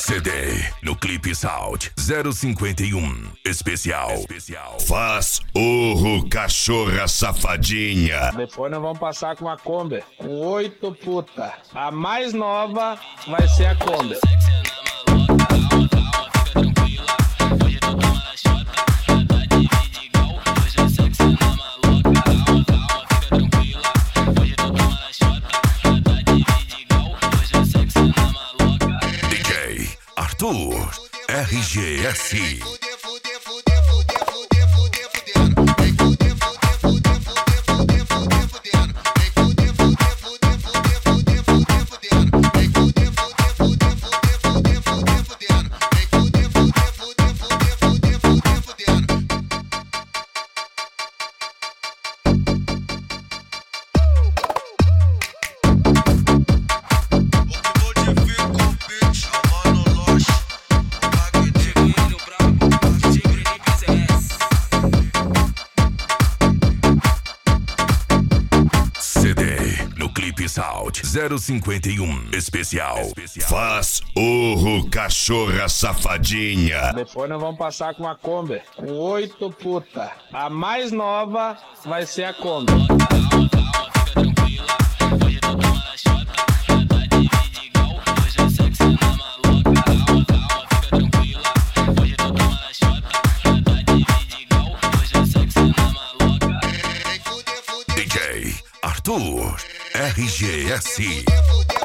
CD no Clipe Sound 051 especial. Faz urro, cachorra safadinha. Depois nós vamos passar com a Kombi, com 8 puta. A mais nova vai ser a Kombi. Arthur RGS. Sound 051 especial. Faz urro, cachorra safadinha. Depois nós vamos passar com a Kombi, com 8 puta. A mais nova vai ser a Kombi. DJ Arthur RGS.